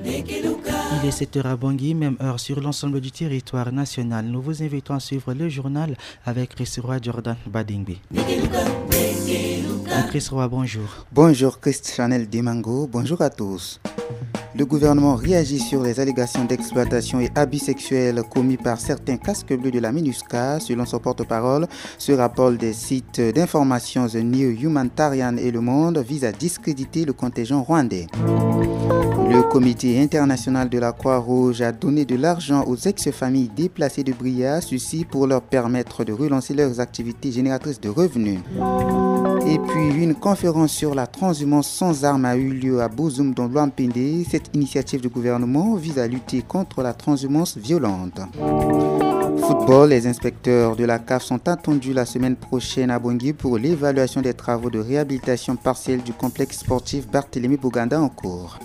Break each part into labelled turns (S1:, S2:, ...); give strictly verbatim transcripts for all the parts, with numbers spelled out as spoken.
S1: Il est sept heures à Bangui, même heure sur l'ensemble du territoire national. Nous vous invitons à suivre le journal avec Chris Roy Jordan Badingbi. Chris Roy, bonjour.
S2: Bonjour Christ-Chanel Dimango, bonjour à tous. Le gouvernement réagit sur les allégations d'exploitation et abus sexuels commis par certains casques bleus de la MINUSCA. Selon son porte-parole, ce rapport des sites d'information The New Humanitarian et Le Monde vise à discréditer le contingent rwandais. Le comité international de la Croix-Rouge a donné de l'argent aux ex-familles déplacées de Bria, ceci pour leur permettre de relancer leurs activités génératrices de revenus. Et puis, une conférence sur la transhumance sans armes a eu lieu à Bozoum dans l'Ouampende. Cette initiative du gouvernement vise à lutter contre la transhumance violente. Football, les inspecteurs de la C A F sont attendus la semaine prochaine à Bangui pour l'évaluation des travaux de réhabilitation partielle du complexe sportif Barthélemy Boganda en cours.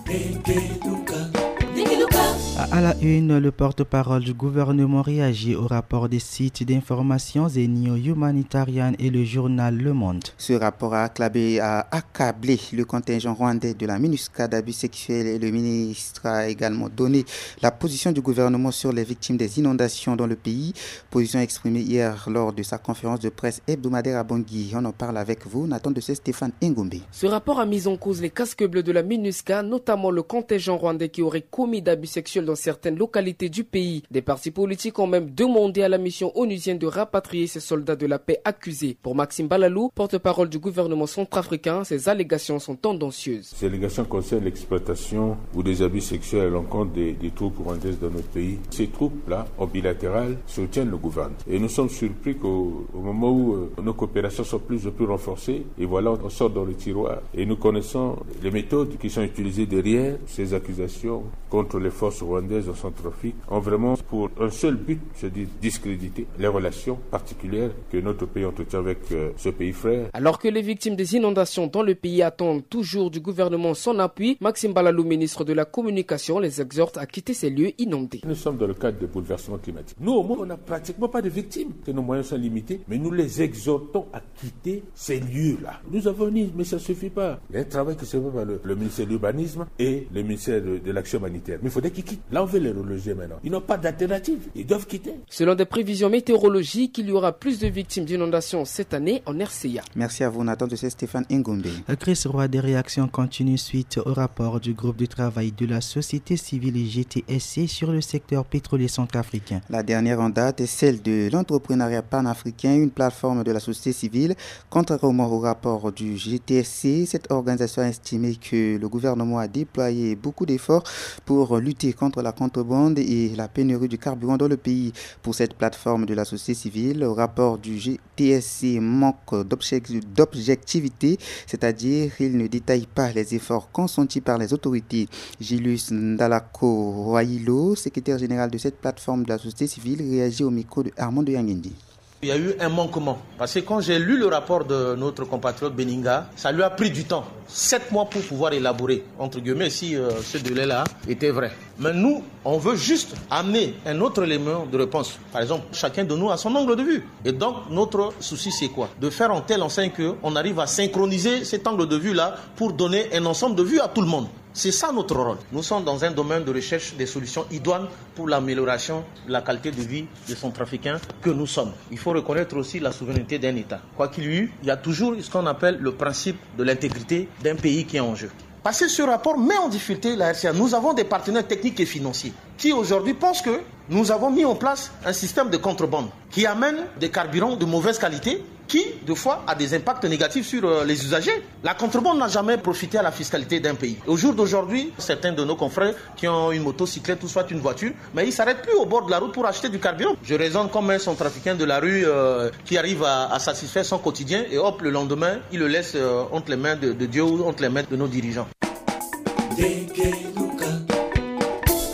S1: À la une, le porte-parole du gouvernement réagit au rapport des sites d'information The New Humanitarian et le journal Le Monde.
S2: Ce rapport a accablé, a accablé le contingent rwandais de la MINUSCA d'abus sexuels et le ministre a également donné la position du gouvernement sur les victimes des inondations dans le pays. Position exprimée hier lors de sa conférence de presse hebdomadaire à Bangui. On en parle avec vous, Nathan de Stéphane Ngombe.
S3: Ce rapport a mis en cause les casques bleus de la MINUSCA, notamment le contingent rwandais qui aurait commis d'abus sexuels dans certaines localités du pays. Des partis politiques ont même demandé à la mission onusienne de rapatrier ces soldats de la paix accusés. Pour Maxime Balalou, porte-parole du gouvernement centrafricain, ces allégations sont tendancieuses.
S4: Ces allégations concernent l'exploitation ou des abus sexuels à l'encontre des, des troupes rwandaises dans notre pays. Ces troupes-là, en bilatéral, soutiennent le gouvernement. Et nous sommes surpris qu'au au moment où euh, nos coopérations sont plus et plus renforcées, et voilà, on sort dans le tiroir. Et nous connaissons les méthodes qui sont utilisées derrière ces accusations contre les forces rwandaises en Centrafrique, ont vraiment pour un seul but, c'est de discréditer les relations particulières que notre pays entretient avec euh, ce pays frère.
S3: Alors que les victimes des inondations dans le pays attendent toujours du gouvernement son appui, Maxime Balalou, ministre de la Communication, les exhorte à quitter ces lieux inondés.
S4: Nous sommes dans le cadre des bouleversements climatiques. Nous, au moins, on n'a pratiquement pas de victimes, que nos moyens sont limités, mais nous les exhortons à quitter ces lieux-là. Nous avons dit, mais ça ne suffit pas. Il y a un travail qui se fait par le, le ministère de l'Urbanisme et le ministère de, de l'Action humanitaire. Mais il faudrait qu'ils quittent. Là, on veut les reloger maintenant. Ils n'ont pas d'alternative. Ils doivent quitter.
S3: Selon des prévisions météorologiques, il y aura plus de victimes d'inondations cette année en R C A.
S2: Merci à vous, Nathan de Stéphane Ngombe.
S1: Chris Roy, des réactions continuent suite au rapport du groupe de travail de la société civile G T S C sur le secteur pétrolier centrafricain.
S2: La dernière en date est celle de l'entrepreneuriat panafricain, une plateforme de la société civile. Contrairement au rapport du G T S C, cette organisation a estimé que le gouvernement a déployé beaucoup d'efforts pour lutter contre la contrebande et la pénurie du carburant dans le pays. Pour cette plateforme de la société civile, le rapport du G T S C manque d'objectivité, c'est-à-dire il ne détaille pas les efforts consentis par les autorités. Gilus Ndalako Roailo, secrétaire général de cette plateforme de la société civile, réagit au micro de Armand de Yangendi.
S5: Il y a eu un manquement. Parce que quand j'ai lu le rapport de notre compatriote Beninga, ça lui a pris du temps. Sept mois pour pouvoir élaborer, entre guillemets, si euh, ce délai-là était vrai. Mais nous, on veut juste amener un autre élément de réponse. Par exemple, chacun de nous a son angle de vue. Et donc, notre souci, c'est quoi? De faire en telle enseigne qu'on arrive à synchroniser cet angle de vue-là pour donner un ensemble de vues à tout le monde. C'est ça notre rôle. Nous sommes dans un domaine de recherche des solutions idoines pour l'amélioration de la qualité de vie des Centrafricains que nous sommes. Il faut reconnaître aussi la souveraineté d'un État. Quoi qu'il y ait eu, il y a toujours ce qu'on appelle le principe de l'intégrité d'un pays qui est en jeu. Parce que ce rapport met en difficulté la R C A. Nous avons des partenaires techniques et financiers qui aujourd'hui pensent que nous avons mis en place un système de contrebande qui amène des carburants de mauvaise qualité qui, de fois, a des impacts négatifs sur euh, les usagers. La contrebande n'a jamais profité à la fiscalité d'un pays. Au jour d'aujourd'hui, certains de nos confrères qui ont une motocyclette ou soit une voiture, mais ils ne s'arrêtent plus au bord de la route pour acheter du carburant. Je raisonne comme un centrafricain de la rue euh, qui arrive à, à satisfaire son quotidien et hop, le lendemain, il le laisse euh, entre les mains de, de Dieu ou entre les mains de nos dirigeants.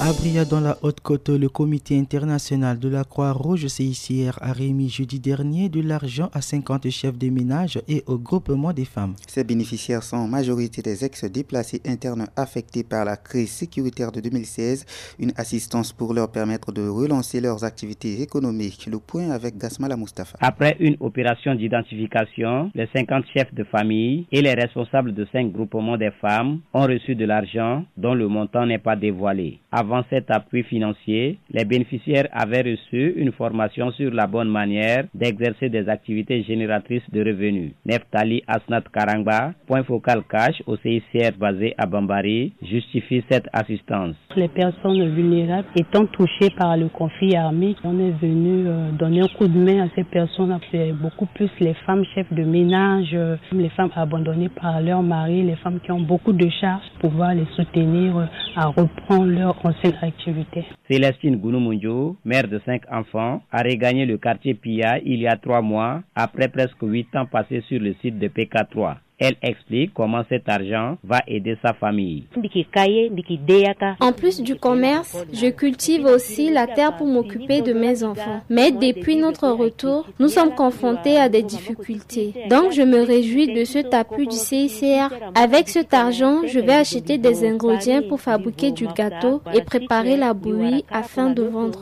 S1: À Bria, dans la Haute-Côte, le comité international de la Croix-Rouge C I C R a remis jeudi dernier de l'argent à cinquante chefs de ménage et au groupement des femmes.
S2: Ces bénéficiaires sont en majorité des ex-déplacés internes affectés par la crise sécuritaire de deux mille seize, une assistance pour leur permettre de relancer leurs activités économiques. Le point avec Gasmala Mustafa.
S6: Après une opération d'identification, les cinquante chefs de famille et les responsables de cinq groupements des femmes ont reçu de l'argent dont le montant n'est pas dévoilé. Avant cet appui financier, les bénéficiaires avaient reçu une formation sur la bonne manière d'exercer des activités génératrices de revenus. Neftali Asnat Karangba, point focal cash au C I C R basé à Bambari, justifie cette assistance.
S7: Les personnes vulnérables étant touchées par le conflit armé, on est venu euh, donner un coup de main à ces personnes. C'est beaucoup plus les femmes chefs de ménage, euh, les femmes abandonnées par leur mari, les femmes qui ont beaucoup de charges, pouvoir les soutenir euh, à reprendre leur ancienne activité.
S6: Célestine Gounoumundjo, mère de cinq enfants, a regagné le quartier Pia il y a trois mois après presque huit ans passés sur le site de P K trois. Elle explique comment cet argent va aider sa famille.
S8: En plus du commerce, je cultive aussi la terre pour m'occuper de mes enfants. Mais depuis notre retour, nous sommes confrontés à des difficultés. Donc je me réjouis de cet appui du C I C R. Avec cet argent, je vais acheter des ingrédients pour fabriquer du gâteau et préparer la bouillie afin de vendre.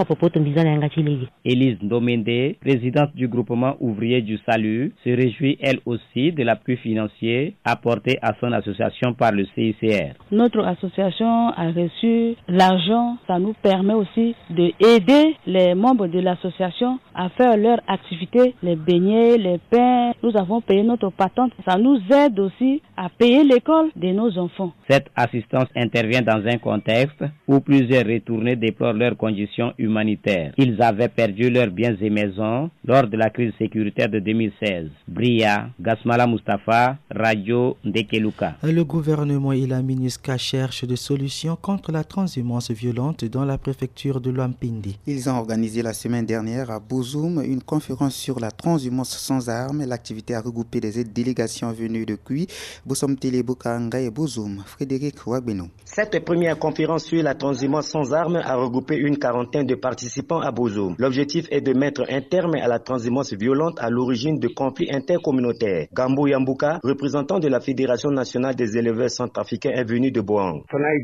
S6: Élise Ndomende, présidente du groupement ouvrier du Salut, se réjouit elle aussi de l'appui financier apporté à son association par le C I C R.
S7: Notre association a reçu l'argent, ça nous permet aussi d'aider les membres de l'association à faire leur activité, les beignets, les pains. Nous avons payé notre patente, ça nous aide aussi à payer l'école de nos enfants.
S6: Cette assistance intervient dans un contexte où plusieurs retournés déplorent leurs conditions humanitaires. Ils avaient perdu leurs biens et maisons lors de la crise sécuritaire de deux mille seize. Bria, Gasmala Mustafa, Radio Ndekeluka.
S1: Le gouvernement et la MINUSCA cherchent des solutions contre la transhumance violente dans la préfecture de Lwampindi.
S2: Ils ont organisé la semaine dernière à Bozoum une conférence sur la transhumance sans armes. L'activité a regroupé des délégations venues de Kui, Bosomtele, Bokanga et Bozoum. Frédéric Ouagbeno.
S9: Cette première conférence sur la transhumance sans armes a regroupé une quarantaine de participants à Bozoum. L'objectif est de mettre un terme à la transhumance violente à l'origine de conflits intercommunautaires. Gambo Yambuka, représentant de la Fédération nationale des éleveurs centrafricains, est venu de Boang.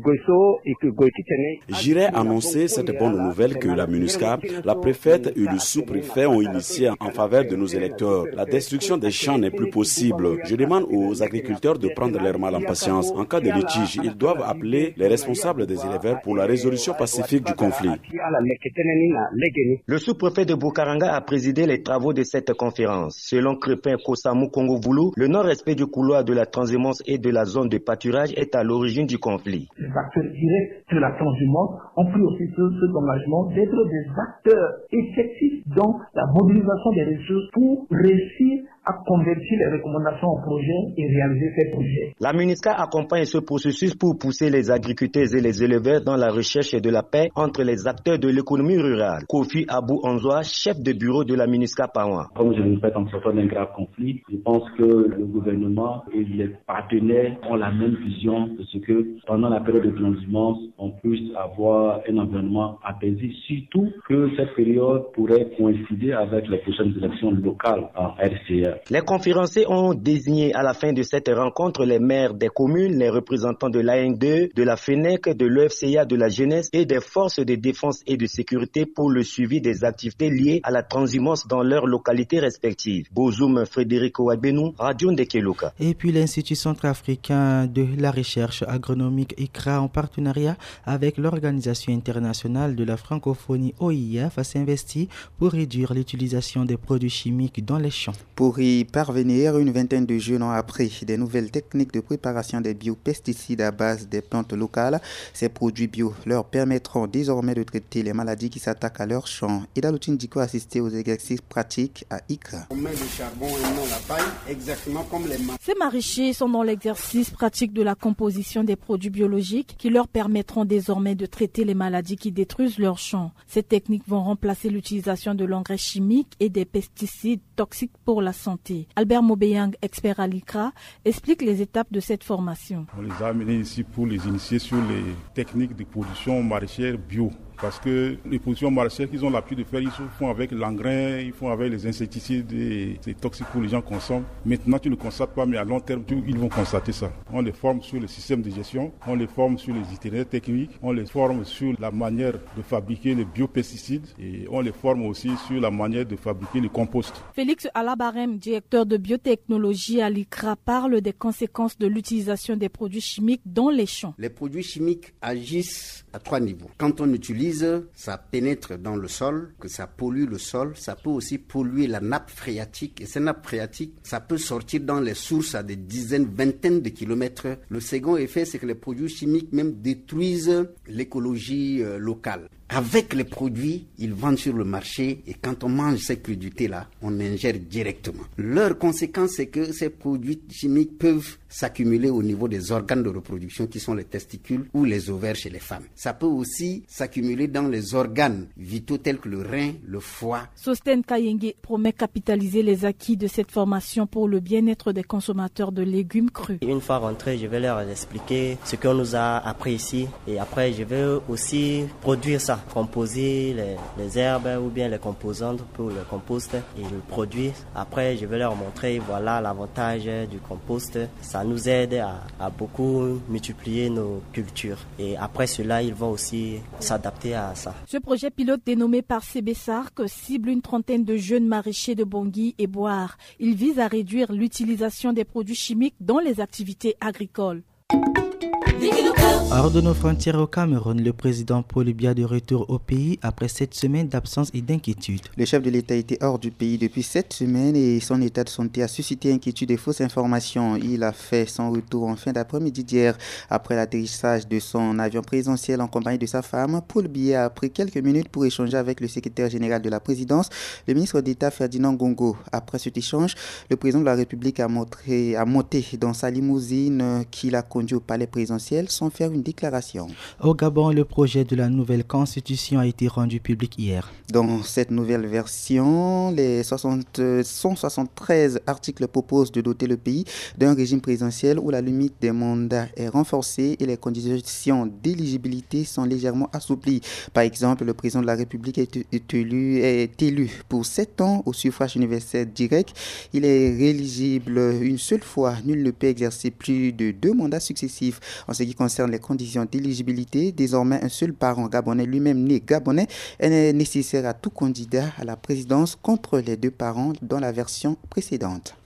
S10: J'irai annoncer cette bonne nouvelle que la MINUSCA, la préfète et le sous-préfet ont initiée en faveur de nos électeurs. La destruction des champs n'est plus possible. Je demande aux agriculteurs de prendre leur mal en patience. En cas de litige, ils doivent appeler les responsables des éleveurs pour la résolution pacifique du conflit.
S9: Le sous-préfet de Bukaranga a présidé les travaux de cette conférence. Selon Crépin Kosamou Kongovoulou, le non-respect du couloir de la transhumance et de la zone de pâturage est à l'origine du conflit.
S11: Les acteurs directs de la transhumance ont pris aussi cet engagement d'être des acteurs effectifs dans la mobilisation des ressources pour réussir à convertir les recommandations en projets et réaliser ces projets.
S9: La MINUSCA accompagne ce processus pour pousser les agriculteurs et les éleveurs dans la recherche de la paix entre les acteurs de l'économie rurale. Kofi Abou Onzoa, chef de bureau de la MINUSCA Pawa.
S12: Comme je le répète, en sortant d'un grave conflit, je pense que le gouvernement et les partenaires ont la même vision de ce que pendant la période de transhumance, on puisse avoir un environnement apaisé, surtout que cette période pourrait coïncider avec les prochaines élections locales en R C A.
S9: Les conférenciers ont désigné à la fin de cette rencontre les maires des communes, les représentants de l'A N deux, de la F E N E C, de l'E F C A, de la jeunesse et des forces de défense et de sécurité pour le suivi des activités liées à la transhumance dans leurs localités respectives. Bozoum, Frédéric Ouagbeno, Radio Ndekeluka.
S1: Et puis l'Institut centrafricain de la recherche agronomique I C R A en partenariat avec l'Organisation internationale de la francophonie O I F s'investit pour réduire l'utilisation des produits chimiques dans les champs.
S2: Pour y parvenir, une vingtaine de jeunes ont appris des nouvelles techniques de préparation des biopesticides à base des plantes locales. Ces produits bio leur permettront désormais de traiter les maladies qui s'attaquent à leurs champs. Ida Loutindiko a assisté aux exercices pratiques à I C R A.
S13: On met le charbon et non la paille, exactement comme les maraîchers.
S14: Ces maraîchers sont dans l'exercice pratique de la composition des produits biologiques qui leur permettront désormais de traiter les maladies qui détruisent leurs champs. Ces techniques vont remplacer l'utilisation de l'engrais chimique et des pesticides toxiques pour la santé. santé. Albert Mobeyang, expert à l'I C R A, explique les étapes de cette formation.
S15: On les a amenés ici pour les initier sur les techniques de production maraîchère bio. Parce que les productions maraîchères qu'ils ont l'habitude de faire, ils font avec l'engrais, ils font avec les insecticides et les toxiques que les gens consomment. Maintenant, tu ne le constates pas, mais à long terme, ils vont constater ça. On les forme sur le système de gestion, on les forme sur les itinéraires techniques, on les forme sur la manière de fabriquer les biopesticides et on les forme aussi sur la manière de fabriquer le compost.
S14: Félix Alabarem, directeur de biotechnologie à l'I C R A, parle des conséquences de l'utilisation des produits chimiques dans les champs.
S13: Les produits chimiques agissent à trois niveaux. Quand on utilise, ça pénètre dans le sol, que ça pollue le sol, ça peut aussi polluer la nappe phréatique. Et ces nappes phréatiques, ça peut sortir dans les sources à des dizaines, vingtaines de kilomètres. Le second effet, c'est que les produits chimiques même détruisent l'écologie euh, locale. Avec les produits, ils vendent sur le marché et quand on mange ces crudités-là, on ingère directement. Leur conséquence, c'est que ces produits chimiques peuvent s'accumuler au niveau des organes de reproduction qui sont les testicules ou les ovaires chez les femmes. Ça peut aussi s'accumuler dans les organes vitaux tels que le rein, le foie.
S14: Sosten Kayenge promet capitaliser les acquis de cette formation pour le bien-être des consommateurs de légumes crus.
S16: Une fois rentré, je vais leur expliquer ce qu'on nous a appris ici et après je vais aussi produire ça. Composer les, les herbes ou bien les composantes pour le compost et le produit. Après, je vais leur montrer voilà l'avantage du compost. Ça nous aide à, à beaucoup multiplier nos cultures. Et après cela, ils vont aussi s'adapter à ça.
S14: Ce projet pilote dénommé par Cébessarc cible une trentaine de jeunes maraîchers de Bangui et Boar. Il vise à réduire l'utilisation des produits chimiques dans les activités agricoles.
S1: Hors de nos frontières au Cameroun, le président Paul Biya de retour au pays après sept semaines d'absence et d'inquiétude.
S2: Le chef de l'État était hors du pays depuis sept semaines et son état de santé a suscité inquiétude et fausses informations. Il a fait son retour en fin d'après-midi d'hier. Après l'atterrissage de son avion présidentiel en compagnie de sa femme, Paul Biya a pris quelques minutes pour échanger avec le secrétaire général de la présidence, le ministre d'État Ferdinand Gongo. Après cet échange, le président de la République a, montré, a monté dans sa limousine qui l'a conduit au palais présidentiel sans faire une déclaration.
S1: Au Gabon, le projet de la nouvelle constitution a été rendu public hier.
S2: Dans cette nouvelle version, les soixante, cent soixante-treize articles proposent de doter le pays d'un régime présidentiel où la limite des mandats est renforcée et les conditions d'éligibilité sont légèrement assouplies. Par exemple, le président de la République est, est, élu, est élu pour sept ans au suffrage universel direct. Il est rééligible une seule fois. Nul ne peut exercer plus de deux mandats successifs. En ce qui concerne les conditions d'éligibilité, désormais un seul parent gabonais, lui-même né gabonais, est nécessaire à tout candidat à la présidence contre les deux parents dans la version précédente.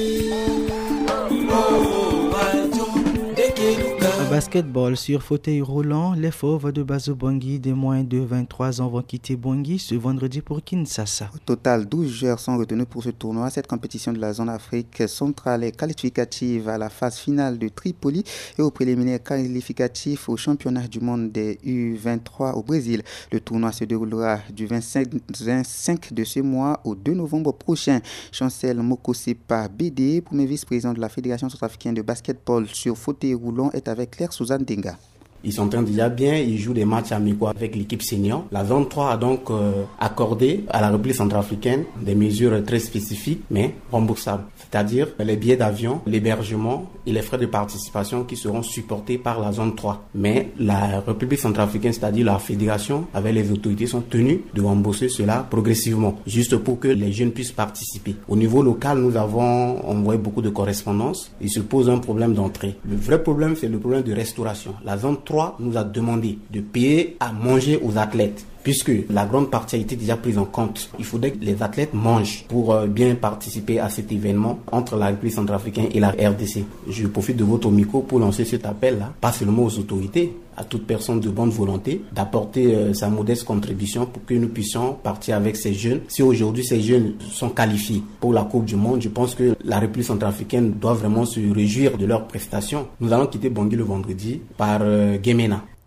S1: Basketball sur fauteuil roulant, les fauves de Bazo Bangui de moins de vingt-trois ans vont quitter Bangui ce vendredi pour Kinshasa.
S2: Au total, douze joueurs sont retenus pour ce tournoi. Cette compétition de la zone Afrique centrale est qualificative à la phase finale de Tripoli et au préliminaire qualificatif au championnat du monde des U vingt-trois au Brésil. Le tournoi se déroulera du vingt-cinq de ce mois au deux novembre prochain. Chancel Mokosepa B D, premier vice-président de la Fédération centrafricaine de basketball sur fauteuil roulant, est avec Claire Suzanne Denga.
S17: Ils s'entendent déjà bien, ils jouent des matchs amicaux avec l'équipe senior. La zone trois a donc euh, accordé à la République centrafricaine des mesures très spécifiques, mais remboursables. C'est-à-dire les billets d'avion, l'hébergement et les frais de participation qui seront supportés par la zone trois. Mais la République centrafricaine, c'est-à-dire la fédération, avec les autorités, sont tenues de rembourser cela progressivement, juste pour que les jeunes puissent participer. Au niveau local, nous avons envoyé beaucoup de correspondances. Il se pose un problème d'entrée. Le vrai problème, c'est le problème de restauration. La zone trois nous a demandé de payer à manger aux athlètes, puisque la grande partie a été déjà prise en compte. Il faudrait que les athlètes mangent pour bien participer à cet événement entre la République centrafricaine et la R D C. Je profite de votre micro pour lancer cet appel-là, pas seulement aux autorités, à toute personne de bonne volonté, d'apporter euh, sa modeste contribution pour que nous puissions partir avec ces jeunes. Si aujourd'hui ces jeunes sont qualifiés pour la Coupe du Monde, je pense que la République centrafricaine doit vraiment se réjouir de leurs prestations. Nous allons quitter Bangui le vendredi par euh, Guémena.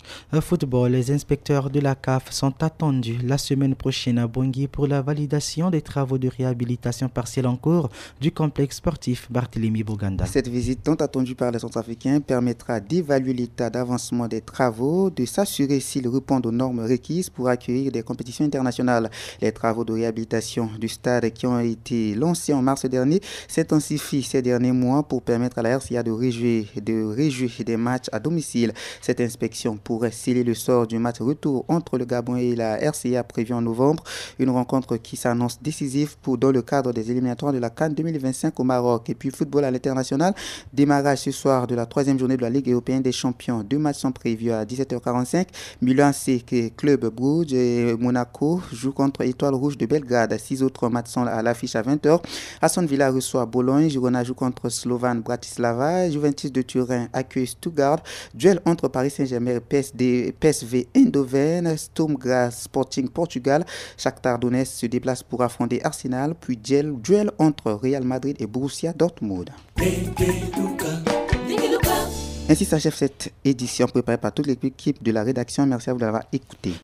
S1: Football, les inspecteurs de la C A F sont attendus la semaine prochaine à Bangui pour la validation des travaux de réhabilitation partielle en cours du complexe sportif Barthélemy Boganda.
S2: Cette visite tant attendue par les Centrafricains permettra d'évaluer l'état d'avancement des travaux, de s'assurer s'ils répondent aux normes requises pour accueillir des compétitions internationales. Les travaux de réhabilitation du stade qui ont été lancés en mars dernier s'intensifient ces derniers mois pour permettre à la R C A de réjouir, de réjouir des matchs à domicile. Cette inspection pourrait sceller le sort du match retour entre le Gabon et la R C A prévu en novembre. Une rencontre qui s'annonce décisive pour, dans le cadre des éliminatoires de la CAN deux mille vingt-cinq au Maroc. Et puis football à l'international, démarrage ce soir de la troisième journée de la Ligue européenne des champions. Deux matchs sont prévus à dix-sept heures quarante-cinq. Milan C, Club Brugge et Monaco jouent contre Étoile Rouge de Belgrade. Six autres matchs sont à l'affiche à vingt heures. Aston Villa reçoit Bologne. Girona joue contre Slovan Bratislava. Juventus de Turin accueille Stuttgart. Duel entre Paris Saint-Germain et P S D, P S V Eindhoven. Sturm Graz Sporting Portugal. Shakhtar Donetsk se déplace pour affronter Arsenal. Puis duel, duel entre Real Madrid et Borussia Dortmund. Ainsi s'achève cette édition préparée par toute l'équipe de la rédaction. Merci à vous d'avoir écouté.